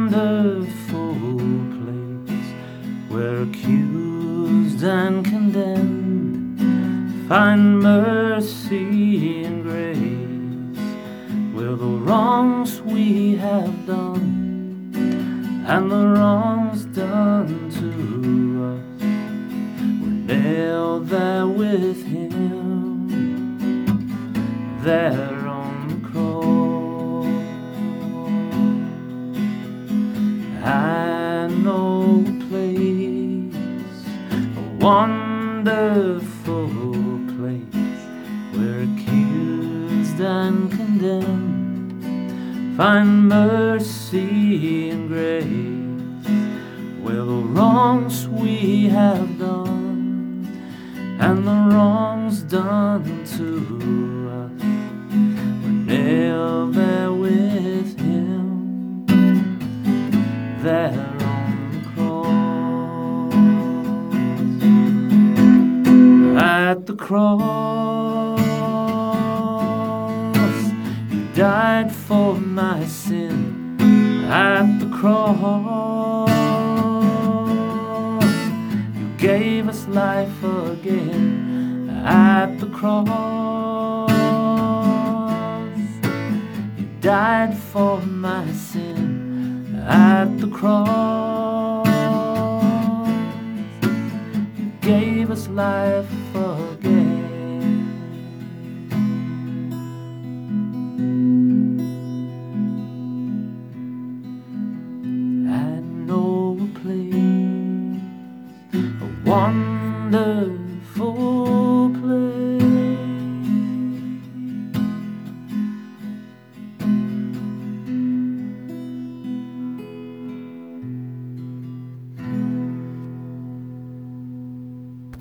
wonderful place where accused and condemned find mercy and grace, where the wrongs we have done and the wrongs done to us were nailed there with Him, there on the cross. I know a place, a wonderful place, where accused and condemned find mercy and grace, where the wrongs we have done and the wrongs done to us were nailed there with Him, there on the cross. At the cross, You died for my sin. At the cross, You gave us life again. At the cross, You died for my sin. At the cross, You gave us life again. I know a place, a wonderful